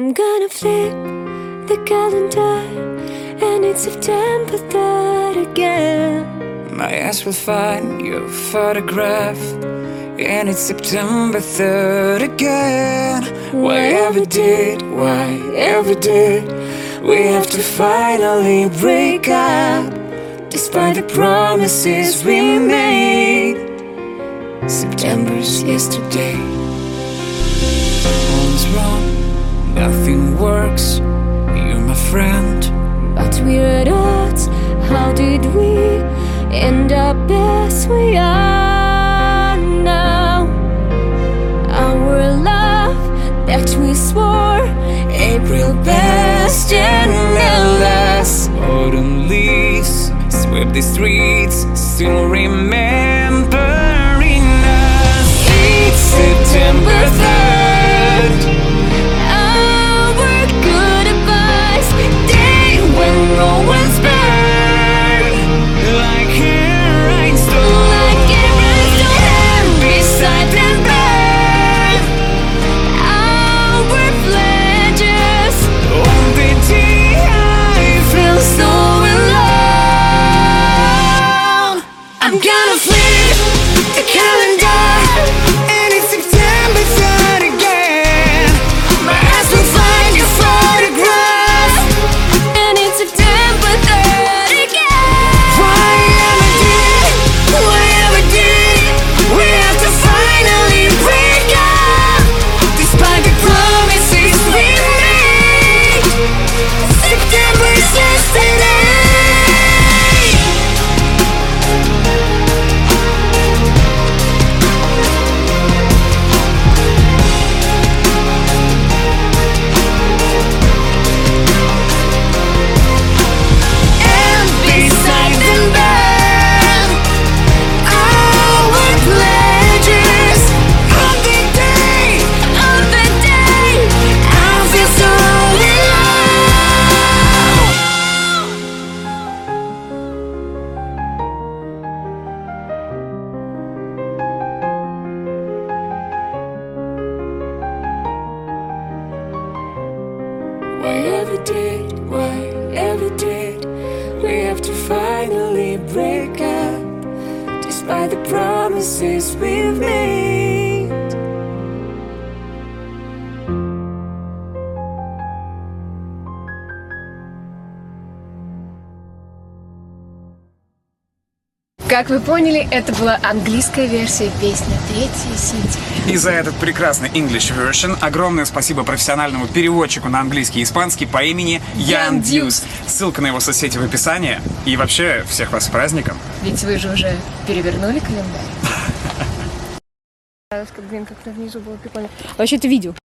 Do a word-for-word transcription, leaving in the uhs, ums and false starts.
I'm gonna flip the calendar, and it's September third again. My eyes will find your photograph, and it's September third again. Why ever did, why ever did we have to finally break up, despite the promises we made? September's yesterday. All's wrong, nothing works, you're my friend, but we're at odds. How did we end up as we are now? Our love that we swore April best and endless. Autumn leaves sweep the streets, still remembering us. It's September third, our goodbyes, day when no one's burned, like a rhinestone, like a rhinestone, and beside them burn our pledges. on the day I Feel so alone. I'm gonna flip the calendar, and it's September third again. My eyes will find your photograph, and it's September third again. Why ever did, Why ever did we have to finally break up, despite the promises we made? September's yesterday. And beside them burn our pledges. On the day, on the day I feel so why ever did, why ever did we have to finally break up, despite the promises we've made? Как вы поняли, это была английская версия песни третьего сентября. И за этот прекрасный English version огромное спасибо профессиональному переводчику на английский и испанский по имени Ян Дьюс. Ссылка на его соцсети в описании. И вообще, всех вас с праздником. Ведь вы же уже перевернули календарь. Блин, как внизу было прикольно. Вообще, это видео.